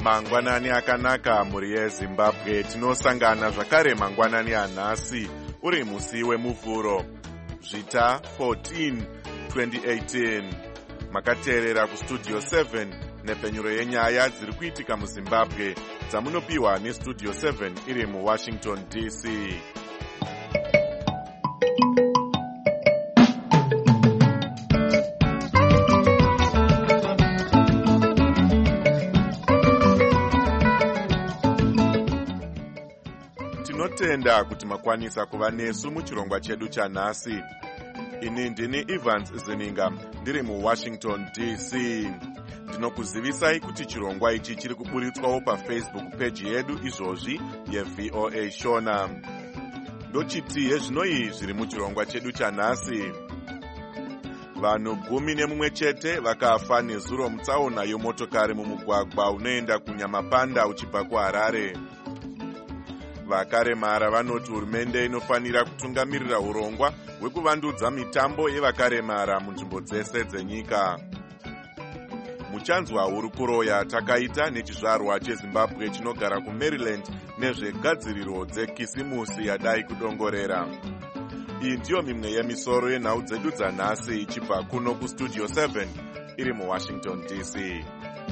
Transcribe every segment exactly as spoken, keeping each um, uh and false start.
Mangwanani akanaka muri yeZimbabwe. Tinosangana zvakare mangwanani anhasi uri musi wemuvhuro zvita fourteen twenty eighteen. Makateerera kustudio seven nepenyuro yenyaya dziri kuitika muZimbabwe dzamunopiwa nestudio seven iri muWashington D C. Tinotenda kuti makwanisa kuva nesu muchirongwa chedu chanhasi. Ini ndini Evans Zininga ndiri muWashington D C. Ndinokuzivisai kuti chirongwa ichi chiri kuburitswawo paFacebook page yedu izvozvi yeV O A Shona. Ndochiti yezvinoi zviri muchirongwa chedu chanhasi. Vanhu gumi nemumwe chete vakafa nezuro mutsaona yomotokari mumugwagwa unoenda kuNyamapanda uchibva kuHarare. Vakaremara vanoti hurumende inofanira kutungamirira urongwa hwekuvandudza mitambo yevakaremara munzvimbo dzese dzenyika. Muchanzwa hurukuro takaita nechizvarwa cheZimbabwe chinogara kuMaryland nezvegadziriro dzekisimusi yadai kudongorera. Iyi ndiyo mimwe yemisoro yenhau dzedu dzanhasi ichibva kuno kustudio seven iri muWashington D C.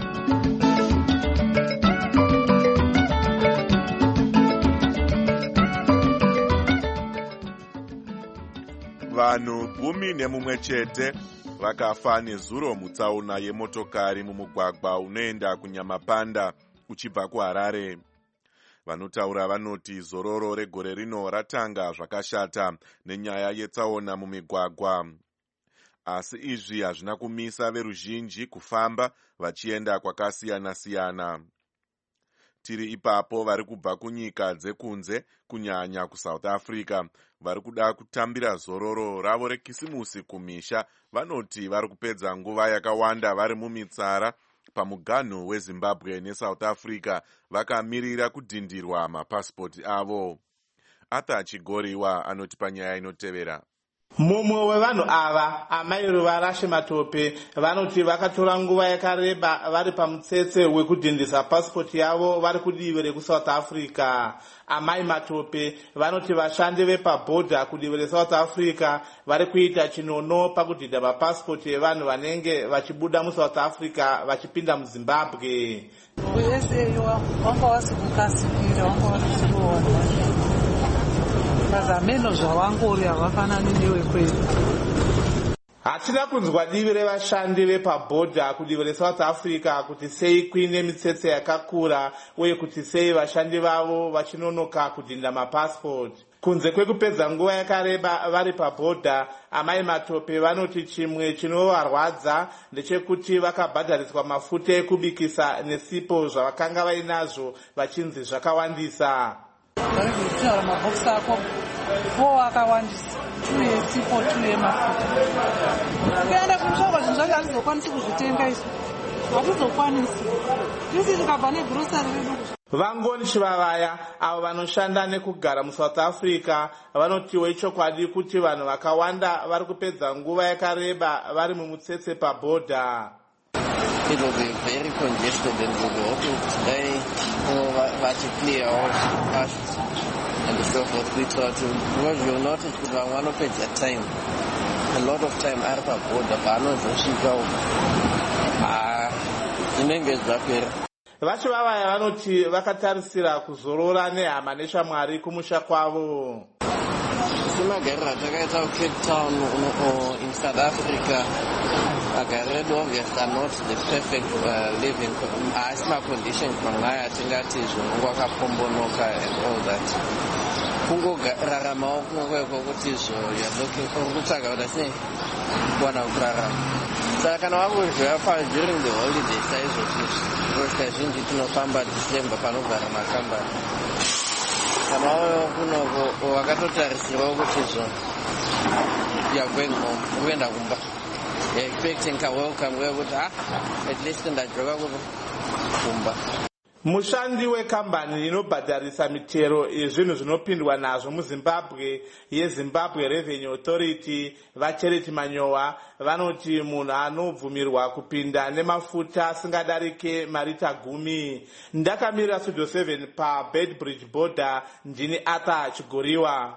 Vanhu gumi nemumwe chete vakafa nezuro mutsaona yemotokari mumugwagwa unoenda kuNyamapanda uchibva kuHarare. Vanotaura vanoti zororo regore rino ratanga zvakashata nenyaya yetsaona mumigwagwa. Asi izvi hazvina kumisa veruzhinji kufamba vachienda kwakasiyana-siyana. Tiri ipapo vari kubva kunyika dzekunze kunyanya kuSouth Africa vari kuda kutambira zororo ravo rekisimusi kumisha vanoti vari kupedza nguva yakawanda vari mumitsara pamuganhu weZimbabwe neSouth Africa vakamirira kudhindirwa mapasipoti avo. Arthur Chigoriwa anoti panyaya inotevera. Mumwe wevanhu ava amai Ruvarashe Matope vanoti vakatora nguva yakareba vari pamutsetse wekudhindisa pasipoti yavo vari kudivi rekuSouth Africa. Amai Matope vanoti vashandi vepabhodha kudivi reSouth Africa vari kuita chinono pakudhidha mapasipoti evanhu vanenge vachibuda muSouth Africa vachipinda muZimbabwe. Hatina kunzwa divi revashandi vepabhodha kudivi reSouth Africa kuti sei kuine mitsetse yakakura uye kuti sei vashandi vavo vachinonoka kudhinda mapasipoti. Kunze kwekupedza nguva yakareba vari pabhodha, amai Matope vanoti chimwe chinovarwadza ndechekuti vakabhadhariswa mafuta ekubikisa nesipo zvavakanga vainazvo vachinzi zvakawandisa. Vari kutora mabhokisi ako four akawandisa tuye sipo tuye mafuta. Kuenda kumushopa zvinhu zvacho hatizokwanisi kuzvitenga izvo. Hatizokwanisi. Isi tikabva negrosari redu. Vangoni Chivavaya avo vanoshanda nekugara muSouth Africa vanotiwo ichokwadi kuti vanhu vakawanda vari kupedza nguva yakareba vari mumutsetse pabhodha. It will be very congested and we'll be hoping today for to clear all us and so forth. We thought, because you'll notice that one of it at time, a lot of time out of a border, Banos and Chicago, ah, in English, Vachivavaya vanoti vakatarisira kuzorora nehama neshamwari kumusha kwavo. Timagarira takaita Cape Town in South Africa. Agaredo obviously are not the perfect uh, living asthma condition kwangaya tingati zvongo akapombonoka and all that. Kungo rarama kungo kuti zvo you are looking for kutsvaga kuti sei kuwana kurarama. Saka kana wangozvafa during the holiday saizvo kuti kazhinji tinofamba tichemba panogara makambani. Kana kuno wakatotarisirwa kuti zvo you are going home uenda kumba. Expecting a welcome where would ah at least in that joga kumba. Mushandi wekambani inobhadharisa mitero yezvinhu zvinopindwa nazvo muZimbabwe yeZimbabwe Revenue Authority vaCharity Manyowa vanoti munhu anobvumirwa kupinda nemafuta asingadarike marita gumi. Ndakamirira Studio seven paBedbridge border, ndini Arthur Chigoriwa.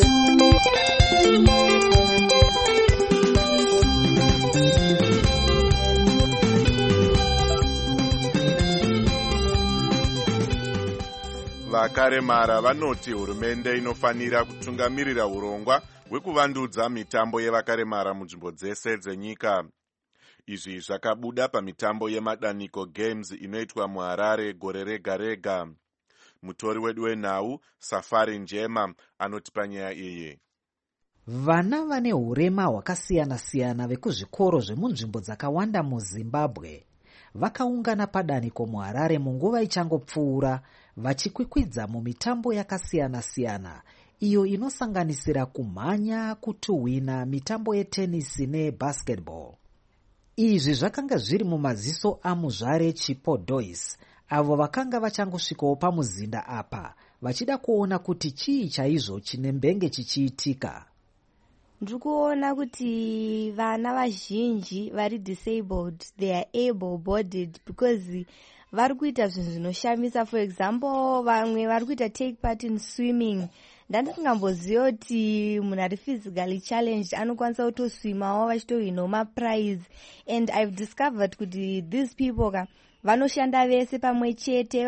Vakaremara vanoti hurumende inofanira kutungamirira urongwa hwekuvandudza mitambo yevakaremara munzvimbo dzese dzenyika. Izvi zvakabuda pamitambo yeMadaniko Games inoitwa muHarare gore rega rega. Mutori wedu wenhau Safari Njema anoti panyaya iyi. Vana vane hurema hwakasiyana-siyana vekuzvikoro zvemunzvimbo dzakawanda muZimbabwe vakaungana padaniko muHarare munguva ichangopfuura vachikwikwidza mumitambo yakasiyana-siyana iyo inosanganisira kumhanya, kutuhwina, mitambo yetenisi nebasketball. Izvi zvakanga zviri mumaziso aMuzvare Chipo Dois avo vakanga vachangosvikawo pamuzinda apa vachida kuona kuti chii chaizvo chine mbenge chichiitika. Ndikuona kuti vana vazhinji vari disabled, they are able bodied because vari kuita zvinhu zvinoshamisa. For example, vamwe vari kuita take part in swimming. Ndandisingamboziva kuti munhu ari physically challenged anokwanisa kutoswimawo vachitohwinawo maprize. And I've discovered kuti these people ka vanoshanda vese pamwe chete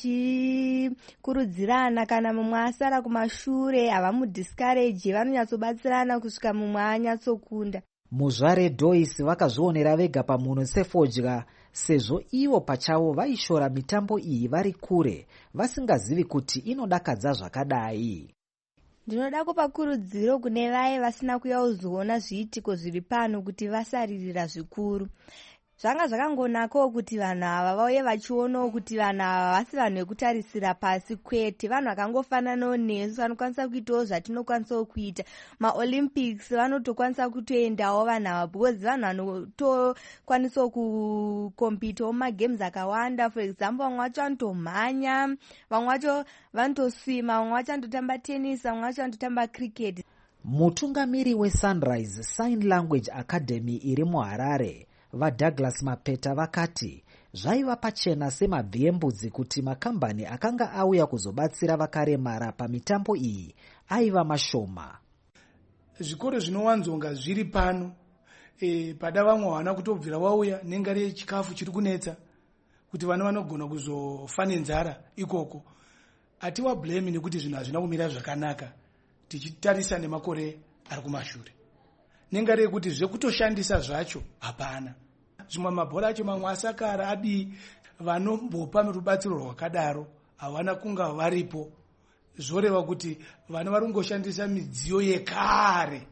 vachikurudzirana. Kana mumwe asara kumashure havamudiscourage, vanonyatsobatsirana kusvika mumwe anyatsokunda. Muzvare Dois vakazvionera vega pamunhu sefodya sezvo ivo pachavo vaishora mitambo iyi vari kure vasingazivi kuti inodakadza zvakadai. Ndinoda kupa kurudziro kune vaye vasina kuya kuzoona zviitiko zviri pano kuti vasaririra zvikuru. Zvanga zvakangonakawo kuti vanhu ava vauye vachionawo kuti vanhu ava vasi vanhu vekutarisira pasi kwete, vanhu vakangofananawo nesu vanokwanisa kuitawo zvatinokwanisawo kuita. MaOlympics vanotokwanisa kutoendawo vanhu ava because vanhu vanotokwanisawo kukompitawo magames akawanda. For example, vamwe vacho vanotomhanya, vamwe vacho vanotoswima, vamwe vacho vanototamba tennis, vamwe vacho vanototamba cricket. Mutungamiri weSunrise Sign Language Academy iri muHarare vaDouglas Mapeta vakati zvaiva pachena semabvi embudzi kuti makambani akanga auya kuzobatsira vakaremara pamitambo iyi aiva mashoma. Zvikoro zvinowanzonga zviri pano e, pada vamwe vana kutobvira wauya nengari yechikafu chiri kunetsa kuti vana vanogona kuzofa nenzara ikoko. Atiwa blame nekuti zvinhu hazvina kumira zvakanaka tichitarisa nemakore ari kumashure. Nengari yekuti zvekutoshandisa zvacho hapana. Zvimwe mabhora acho mamwe asakara adi vanombopa rubatsiro rwakadaro hawana kunga varipo. Zvoreva kuti vana vari kungoshandisa midziyo yekare.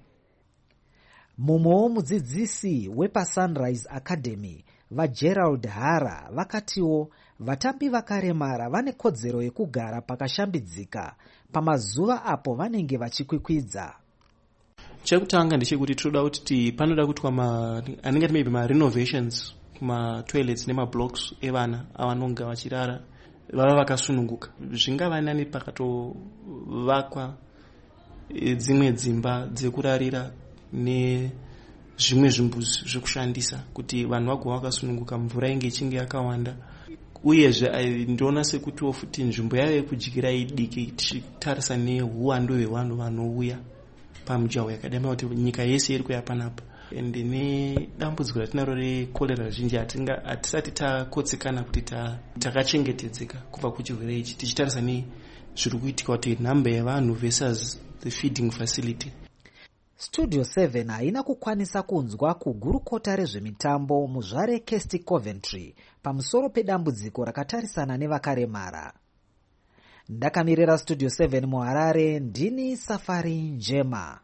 Mumwewo mudzidzisi wepaSunrise Academy vaGerald Hara vakatiwo vatambi vakaremara vane kodzero yekugara pakashambidzika pamazuva apo vanenge vachikwikwidza. Chekutanga ndechekuti tinoda kuti panoda kuitwa ma anenge maybe ma renovations kuma toilets nema blocks evana avanonga vachirara vava vakasununguka. Zvingava nani pakatovakwa dzimwe dzimba dzekurarira ne zvimwe zvimbuzi zvekushandisa kuti vanhu vagova vakasununguka, mvura inge ichinge yakawanda. Uyezve ndinoona sekuti futi nzvimbo yavo yekudyira idiki tichitarisa neuwandu hwevanhu vanouya pamujaho yakadama kuti nyika yese iri kuya panapa. Ende nedambudziko ratinaro rekorera zhinji hatisati takotsekana kuti takachengetedzeka kubva kuchirwere ichi tichitarisa nezviri kuitika kuti nhamba yevanhu versus the feeding facility. Studio seven haina kukwanisa kunzwa kugurukota rezvemitambo Muzvare Kesti Coventry pamusoro pedambudziko rakatarisana nevakaremara. Ndakamirira Studio seven muHarare, ndini Safari Njema.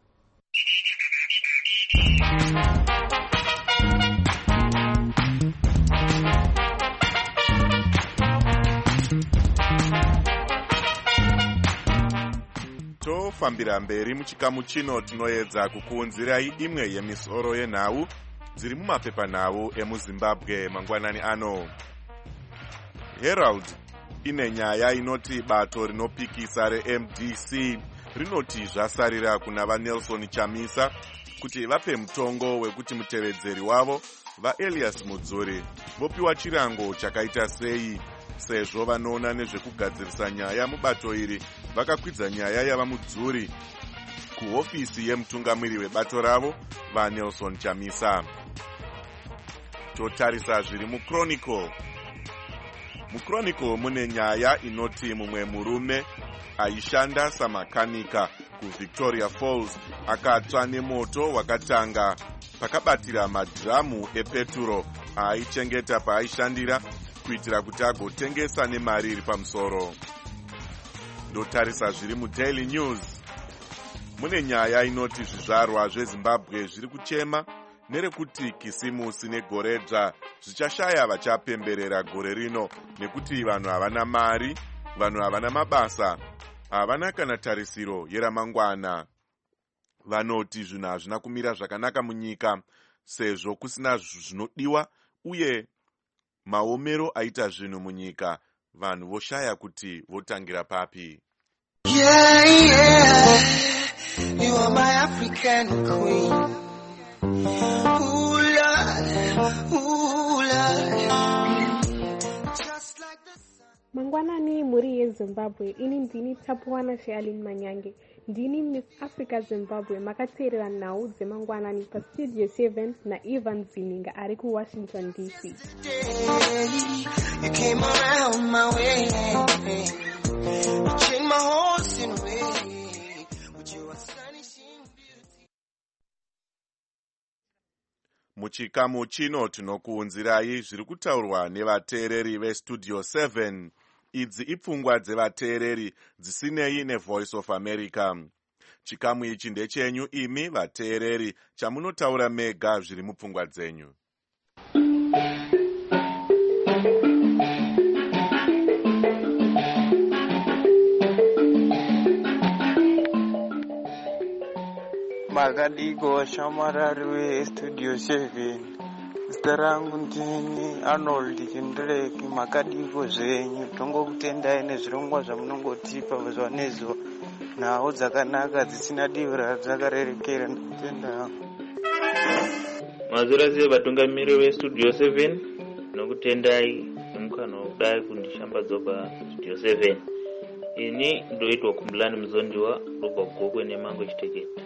Tofambira mberi muchikamu chino tinoedza kukuunzirai imwe yemisoro yenhau dziri mumapepanhau emuZimbabwe mangwanani ano. Herald ine nyaya inoti bato rinopikisa reM D C rinoti zvasarira kuna vaNelson Chamisa kuti vape mutongo wekuti mutevedzeri wavo vaElias Mudzuri vopiwa chirango chakaita sei, sezvo vanoona nezvekugadzirisa nyaya mubato iri vakakwidza nyaya yava Mudzuri kuhofisi yemutungamiri webato ravo vaNelson Chamisa. Totarisa zviri muChronicle. MuChronicle mune nyaya inoti mumwe murume aishanda samakanika kuVictoria Falls akatsva nemoto wakatanga pakabatira madhiramu epeturo aichengeta paaishandira kuitira kuti agotengesa nemari iri pamusoro. Ndotarisa zviri muDaily News. Mune nyaya inoti zvizvarwa zveZimbabwe zviri kuchema nerekuti Kisimusi neGoredzva zvichashaya vachapemberera gore rino nekuti vanhu havana mari, vanhu havana mabasa, havana kana tarisiro yeramangwana. Vanoti zvinhu hazvina kumira zvakanaka munyika sezvo kusina zvinodiwa uye maomero aita zvinhu munyika, vanhu voshaya kuti votangira papi. Yeah, yeah, you are my African queen. Ooh, Lord, ooh, Lord. Just like the sun. Mangwanani muri yeZimbabwe, ini ndini Tapuwana Shealin Manyange. Ndini Miss Africa Zimbabwe, makateerera nhau dzemangwanani pa Studio seven na Ivan Zininga ari ku Washington D C. You came around my way. You changed my horse in a way. With your astonishing beauty. Muchikamu chino tinokuunzirai zviri kutaurwa nevateereri veStudio seven. Idzi ipfungwa dzevateereri dzisinei neVoice of America. Chikamu ichi ndechenyu imi vateereri, chamunotaura mega zviri mupfungwa dzenyu. Makadiko shamarari weStudio seven. Zita rangu ndini Arnold Chindereki. Makadiko zvenyu tongokutendai nezvirongwa zvamunongotipa zuva nezuva, nhau dzakanaka dzisina divira dzakarerekera. Ndikutenda mazura sei vatungamiri veStudio seven, nokutendai nemukana wokudai kundishambadza paStudio seven. Ini ndoitwa Kumbulani Muzondiwa robva Gokwe neMango Chitekete.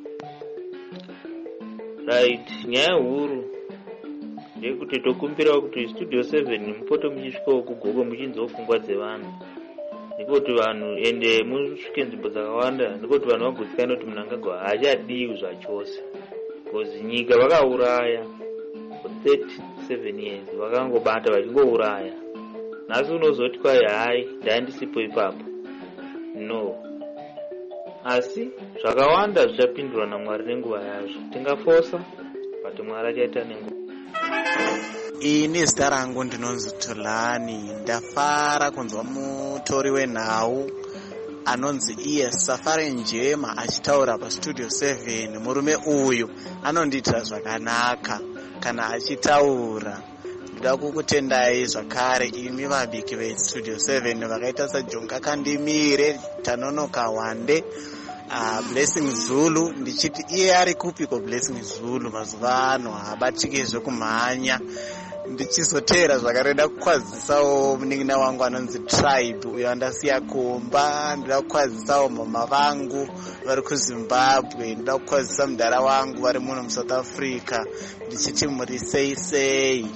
Right, nyaya huru ndekuti tokumbirawo kuti Studio seven mupoto muchisvikawo kuGokwe muchinzwawo pfungwa dzevanhu, nekuti vanhu ende musvike nzvimbo dzakawanda, nekuti vanhu vagutsikana kuti munhu angagwa haachadiwi zvachose, because nyika vakauraya for thirty-seven years, vakangobata vachingouraya. Nhasi unozoti kwai hai ndaandisipo ipapo, no. Asi zvakawanda zvichapindurwa naMwari nenguva yazvo. Tingafosa but Mwari achaita nenguva. Ini zita rangu ndinonzi Thulani. Ndafara kunzwa mutori wenhau anonzi iye Safari Njema achitaura paStudio seven. Murume uyu anondiitira zvakanaka kana achitaura. Ndoda kukutendai zvakare imi vabiki veStudio seven vakaita saJonga Kandimire, Tanonoka Wande, uh, Blessing Zulu. Ndichiti iye ari kupiko Blessing Zulu mazuva ano habatiki zvekumhanya. Ndichizotera zvakareda kukwazisawo munin'ina wangu anonzi Tribe uyo andasiya Komba. Ndoda kukwazisawo mama vangu vari kuZimbabwe. Ndoda kukwazisa mudhara wangu vari muno muSouth Africa. Ndichiti muri sei sei.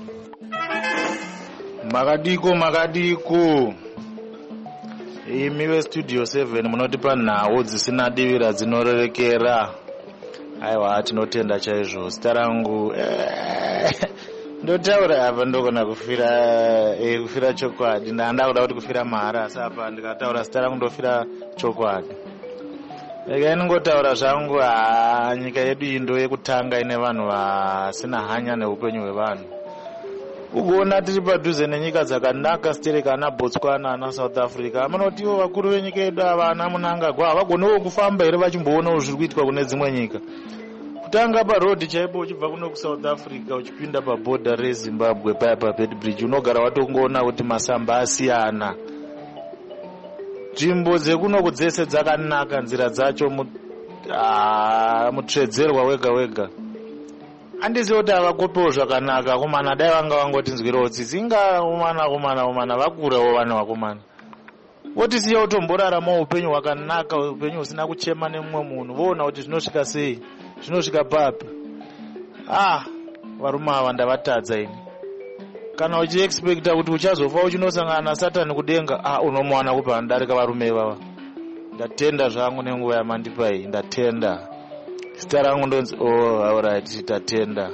Makadiko makadiko imi veStudio seven munotipa nhau dzisina divira dzinorerekera. Aiwa tinotenda chaizvo. Zita rangu ndotaura apa ndogona kufira eh, kufira chokwadi. Ndanda kuda kuti kufira mahara, asi apa ndikataura zita rangu ndofira chokwadi. Ega inongotaura zvangu, ha nyika yedu iyi ndo yekutanga ine vanhu vasina hanya neupenyu hwevanhu. Ugoona tiri padhuze nenyika dzakanaka sitereka ana Botswana ana South Africa. Amanotiwo vakuru venyika yedu ava ana Munangagwa havagonewo kufamba here vachimboonawo zviri kuitwa kune dzimwe nyika. Kutanga parodhi chaipo uchibva kuno kuSouth Africa uchipinda pabhodha reZimbabwe paya paBed Bridge unogara watongoona kuti masamba asiyana. nzvimbo dzekunoku dzese dzakanaka, nzira dzacho mutsvedzerwa wega wega. Handisi kuti havakopewo zvakanaka komana, dai vanga vangotinzwirawo tsitsi. Inga umana umana umana vakurawo vana vakomana. Votisiya utomborarama upenyu hwakanaka, upenyu husina kuchema nemumwe munhu. Voona kuti zvinosvika sei, zvinosvika papi. Ah, varume ava ndavatadza ini. Kana uchiexpecta kuti uchazofa uchinosangana naSatani kudenga, ah, unomuwana kupa anodarika varume ivava. Ndatenda zvangu nenguva yamandipa iyi, ndatenda. Zita rangu ndonzi, oh, alright, tatenda.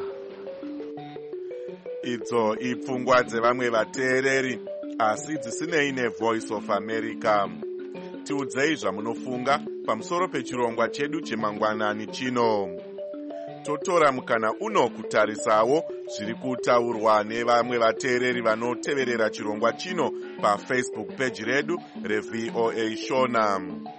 Idzo ipfungwa dzevamwe vateereri, asi dzisinei neVoice of America. Tiudzei zvamunofunga pamusoro pechirongwa chedu chemangwanani chino. Totora mukana uno kutarisawo zviri kutaurwa nevamwe vateereri vanoteverera chirongwa chino paFacebook page redu reV O A Shona.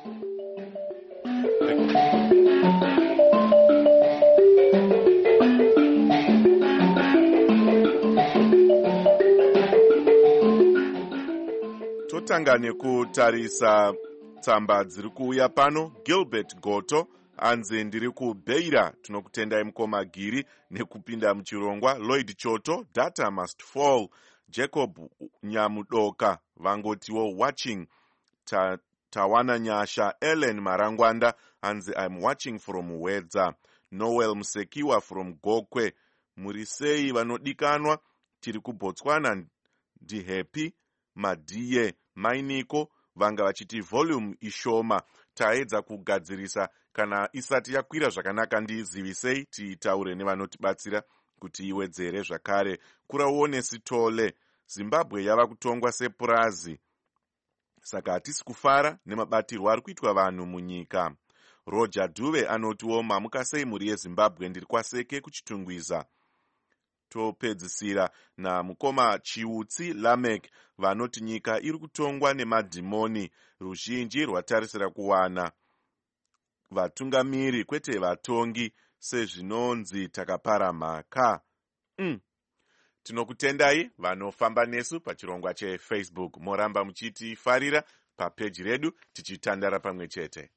Totanga nekutarisa tsamba dziri kuuya pano. Gilbert Goto anzi ndiri kubeira, tinokutendai mukoma giri nekupinda muchirongwa. Lloyd Choto, data must fall. Jacob Nyamudoka vangotiwo watching. Ta, Tawana Nyasha. Ellen Marangwanda anzi I'm watching from Wedza. Noel Musekiwa from Gokwe. Murisei vanodikanwa, tiri kuBotswana. Ndi happy. Madiye Mainiko vanga vachiti volume ishoma, taedza kugadzirisa, kana isati yakwira zvakanaka ndizivisei tiitaure nevanotibatsira kuti iwedzere zvakare. Kurauone Sitole, Zimbabwe yava kutongwa sepurazi, saka hatisi kufara nemabatirwo ari kuitwa vanhu munyika. Roger Duve anotiwo mamuka sei mhuri yeZimbabwe, ndiri kwaseke kuchitungwiza. Topedzisira namukoma Chiutsi Lamek vanoti nyika iri kutongwa nemadhimoni, ruzhinji rwatarisira kuwana vatungamiri kwete vatongi sezvinonzi takapara mhaka. Mm. Tinokutendai vanofamba nesu pachirongwa cheFacebook, moramba muchitifarira papeji redu tichitandara pamwe chete.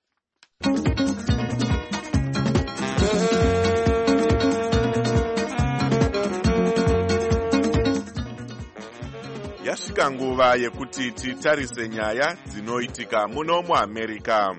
Yasvika nguva yekuti titarise nyaya dzinoitika muno muAmerica.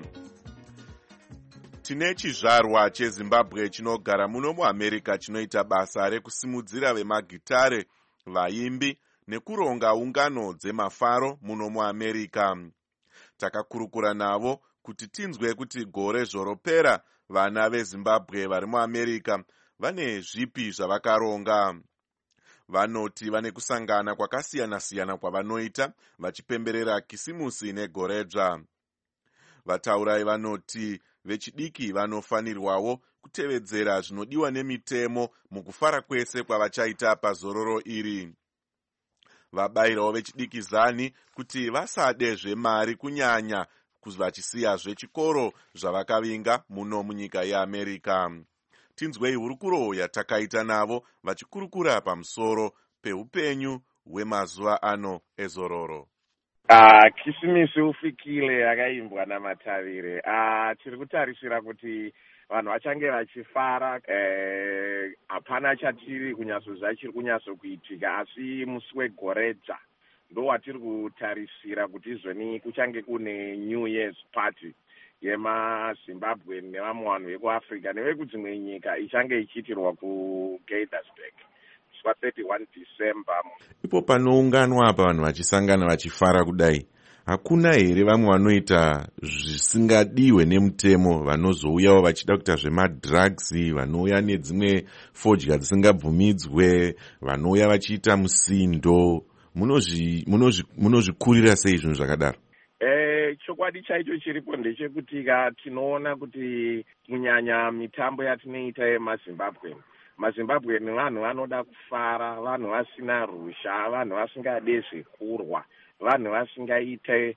Tine chizvarwa cheZimbabwe chinogara muno muAmerica chinoita basa rekusimudzira vemagitare, vaimbi nekuronga ungano dzemafaro muno muAmerica. Takakurukura navo kuti tinzwe kuti gore zvoropera vana veZimbabwe vari muAmerica vane zvipi zvavakaronga. Vanoti vane kusangana kwakasiyana-siyana kwavanoita vachipemberera kisimusi negoredzva. Vataurai vanoti vechidiki vanofanirwawo kutevedzera zvinodiwa nemitemo mukufara kwese kwavachaita pazororo iri. Vabayirawo vechidiki zani kuti vasade zvemari kunyanya vachisiya zvechikoro zvavakavinga muno munyika yeAmerica. Tinzwei hurukuro yatakaita navo vachikurukura pamusoro peupenyu hwemazuva ano ezororo. Ah, kisimisi ufikile yakaimbwa namatavire. Ah, tiri kutarisira kuti vanhu vachange vachifara, eh hapana chatiri kunyazozva chiri kunyazokuitika, asi musi wegoredza ndo watiri kutarisira kuti izvoni kuchange kune New Year's party yemaZimbabwe nevamwe vanhu vekuAfrica nevekudzimwe nyika ichange ichiitirwa kuGaithersburg pa thirty-one December. Ipo panounganwa apa vanhu vachisangana vachifara kudai, hakuna here vamwe vanoita zvisingadiwe nemutemo, vanozouyawo vachida kuita zvemadrugs, vanouya nedzimwe fodya dzisingabvumidzwe, vanouya vachiita musindo? Munozvikurira sei zvinhu zvakadaro? Eh, chokwadi chaicho chiripo ndechekuti ka tinoona kuti kunyanya mitambo yatinoita yemaZimbabwe, maZimbabwe ni vanhu vanoda kufara, vanhu vasina rusha, vanhu vasingade zvekurwa, vanhu vasingaite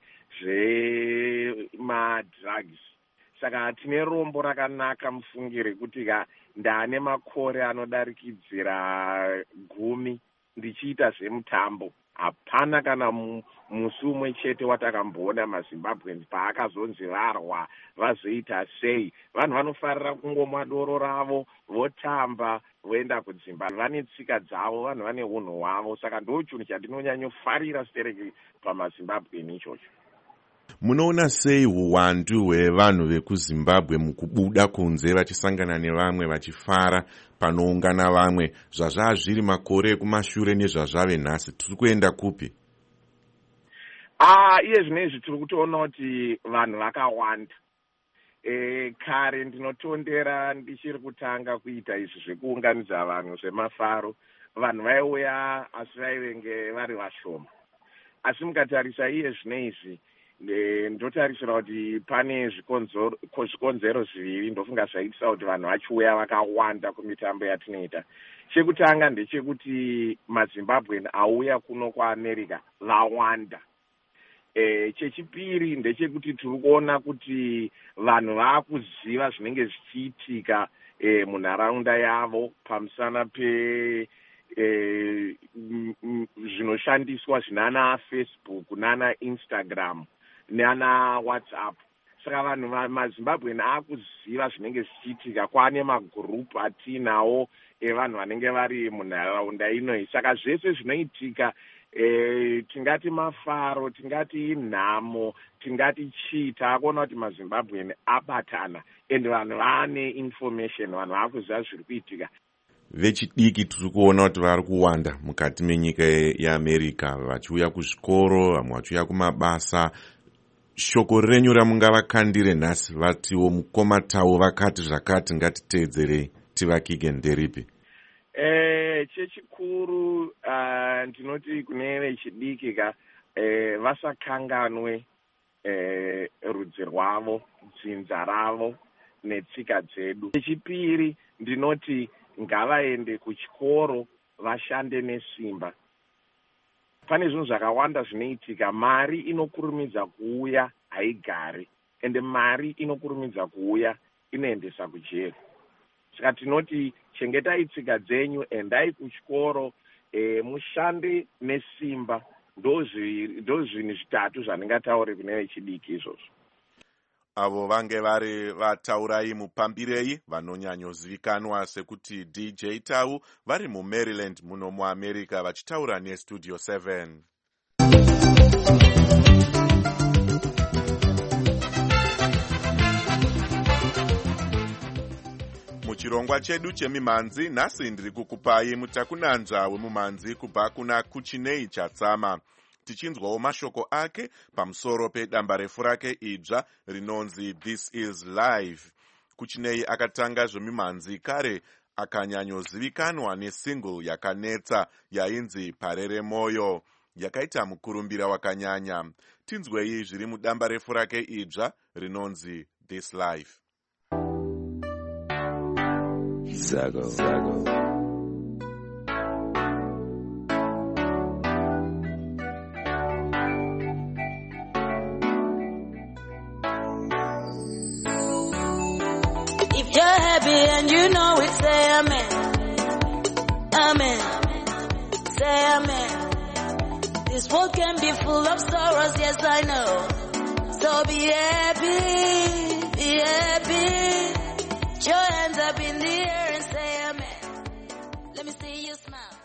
zvemadrugs. Saka tine rombo rakanaka mufungire kuti ka ndane makore anodarikidzira gumi ndichiita zvemutambo hapana kana musi umwe chete watakamboona mazimbabweans paakazonzi varwa vazoita sei. Vanhu vanofarira kungomwa doro ravo votamba voenda kudzimba. Vane tsika dzavo, vanhu vane unhu hwavo, saka ndo chinhu chandinonyanyofarira stereki pamazimbabwean ichocho. Munoona sei uwandu hwevanhu vekuzimbabwe mukubuda kunze vachisangana nevamwe vachifara panoungana vamwe zvazvaa zviri makore ekumashure nezvazvave nhasi? Tiri kuenda kupi? Ah, iye zvinezvi tiri kutoona kuti vanhu vakawanda. E, kare ndinotondera ndichiri kutanga kuita izvi zvekuunganidza vanhu zvemafaro, vanhu vaiuya asi vaivenge vari vashoma. Asi mukatarisa iye zvinezvi ndotarisira kuti pane zvikonzero zviviri ndofunga zvaitisa kuti vanhu vachiuya vakawanda kumitambo yatinoita. Chekutanga ndechekuti mazimbabwean auya kuno kwaamerica vawanda. E, chechipiri ndechekuti tiri kuona kuti vanhu vaakuziva zvinenge zvichiitika e, munharaunda yavo pamusana pe e, zvinoshandiswa zvinana Facebook nana Instagram nana WhatsApp. Saka vanhu mazimbabwean aakuziva zvinenge zvichiitika. Kwane magrupu atinawo evanhu vanenge vari munharaunda inoi. Saka zvese zvinoitika e, tingati mafaro, tingati inhamo, tingati chii, taakuona kuti mazimbabwean abatana ende vanhu vaane information, vanhu vaakuziva zviri kuitika. Vechidiki tiri kuona kuti vari kuwanda mukati menyika yeAmerica, vachiuya kuzvikoro, vamwe vachiuya kumabasa. Shoko renyu ramungavakandire nhasi vatiwo mukoma tawo vakati zvakati ngatiteedzerei, tivakige nderipi? Eh, chechikuru uh, ndinoti kune vechidiki ka eh, vasakanganwe eh, rudzi rwavo, dzinza ravo netsika dzedu. Chechipiri ndinoti ngavaende kuchikoro vashande nesimba. Pane zvinhu zvakawanda zvinoitika. Mari inokurumidza kuuya haigari, ende mari inokurumidza kuuya inoendesa kujeri. Saka tinoti chengetai tsika dzenyu, endai kuchikoro, e, mushande nesimba. Ndo zvinhu zvitatu zvandingataure kune vechidiki izvozvo. Avo vange vari vataurai mupambirei vanonyanyozivikanwa sekuti D J Tau, vari muMaryland muno muAmerica vachitaura neStudio seven. Muchirongwa chedu chemimhanzi nhasi ndiri kukupai mutakunanzva wemumhanzi kubva kuna Kuchinei Chatsama, tichinzwawo mashoko ake pamusoro pedamba refu rake idzva rinonzi This is Life. Kuchinei akatanga zvemimhanzi kare akanyanyozivikanwa nesingle yakanetsa yainzi Parere Moyo, yakaita mukurumbira wakanyanya. Tinzwei zviri mudamba refu rake idzva rinonzi This Life. Zago, Zago. If you're happy and you know it, say amen. Amen. Say amen. This world can be full of sorrows, yes I know. So be happy, be happy. Put your hands up in the air and say amen. Let me see you smile.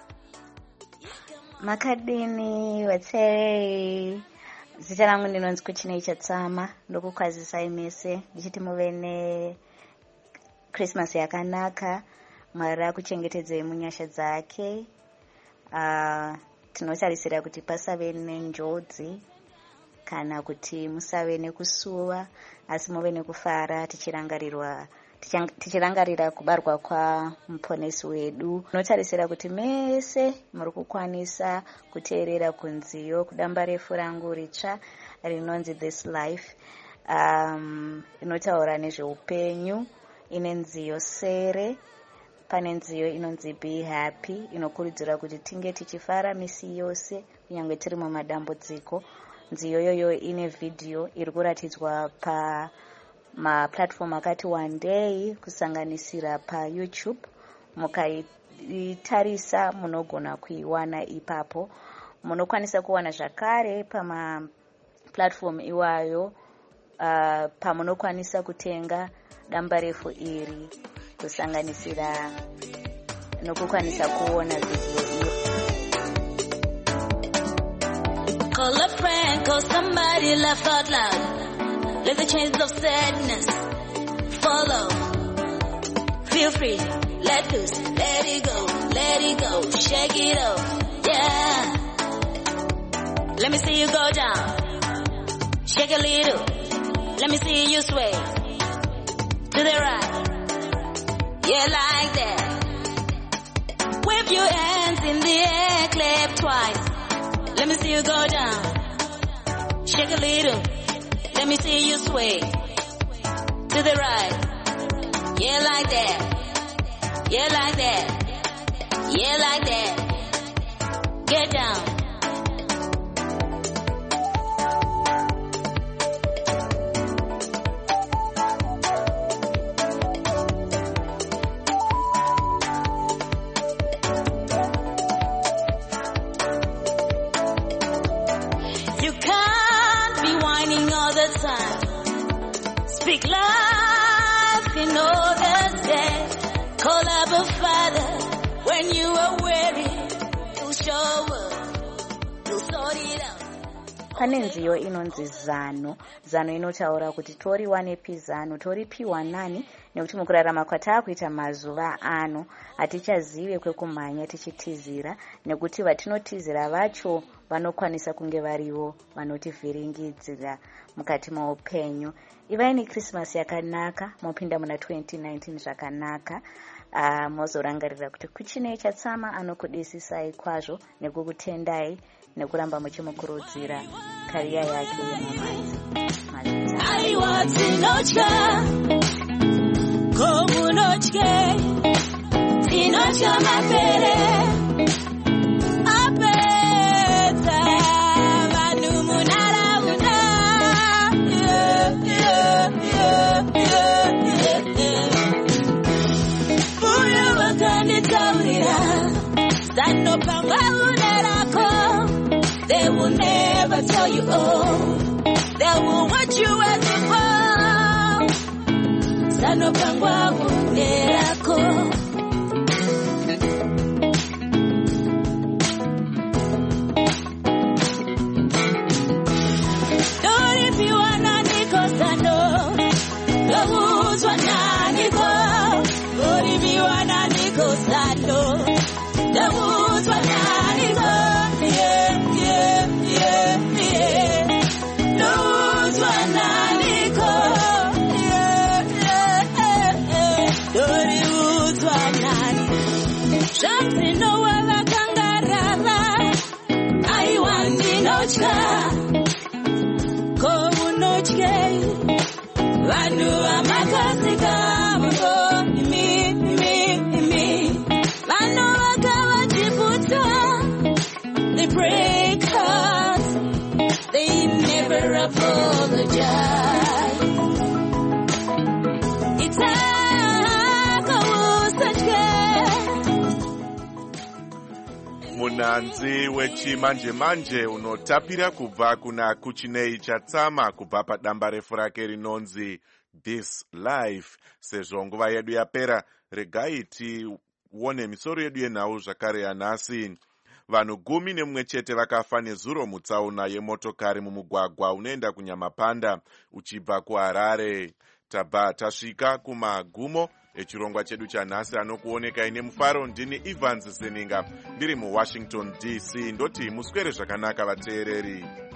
Makadini watsere. Zita langu ndinonzi Kuchinei Chatsama, ndokukwazisai mese ndichiti muve ne Christmas yakanaka, Mwari akuchengetedzei munyasha dzake. Uh, tinotarisira kuti pasave nenjodzi kana kuti musave nekusuwa, asi muve nekufara tichirangarirwa tichirangarira kubarwa kwa muponesi wedu. Tinotarisira kuti mese muri kukwanisa kuteerera kunziyo kudamba refu rangu ritsva rinonzi This Life, um, inotaura nezveupenyu. Ine nziyo sere, pane nziyo inonzi Be Happy, inokurudzira kuti tinge tichifara misi yose kunyange tiri mumadambudziko. Nziyo yoyo ine video iri kuratidzwa pa ma platform akati one day kusanganisira pa YouTube. Mukai muchitarisa munogona kuiwana ipapo. Munokwanisa kuwana zvakare pamaplatform iwayo uh, pamunokwanisa kutenga damba refu iri kusanganisira nokukwanisa kuona video iyo. Call a friend, call somebody, laugh out loud. Let the chains of sadness follow. Feel free, let loose, let it go, let it go, shake it off, yeah. Let me see you go down, shake a little. Let me see you sway to the right, yeah, like that. Wave your hands in the air, clap twice. Let me see you go down, shake a little. Let me see you sway to the right, yeah, like that, yeah, like that, yeah, like that. Get down. Speak life in others' day. Call up a father when you are weary. You'll show up. You'll sort it out. Pane nziyo inonzi zano. Zano inotaura kuti toriwa nepi zano, toripiwa nani, nekuti mukurarama kwataakuita mazuva ano hatichazive kwekumhanya tichitizira, nekuti vatinotizira vacho vanokwanisa kunge varivo vanotivhiringidzira mukati maupenyu. Ivaini Christmas yakanaka, mopinda muna twenty nineteen zvakanaka. Uh, mozorangarira kuti kuchinei chatsama anokudesisai kwazvo nekukutendai nekuramba muchimukurudzira kariya yake yemumhanzi. Aiwa tinotya komunotye tinotya mapere apedza vanhu munharaunda. Mbuya vakanditaurira zano pamwaune rako. They will never tell you all. They will watch you as a fool. Zano pamwaune rako. Vanhu vamakasika mungo imi imi imi vanhu vakavachiputa. They break hearts, they never apologize. Munanzi wechimanje manje unotapira kubva kuna kuchinei chatsama kubva padamba refu rake rinonzi This Life. Sezvo nguva yedu yapera, regai tione misoro yedu yenhau zvakare yanhasi. Vanhu gumi nemumwe chete vakafa nezuro mutsaona yemotokari mumugwagwa unoenda kuNyamapanda uchibva kuHarare. Tabva tasvika kumagumo echirongwa chedu chanhasi anokuoneka ine mufaro. Ndini Evans Zeninga ndiri muWashington D C. Ndoti muswere zvakanaka vateereri.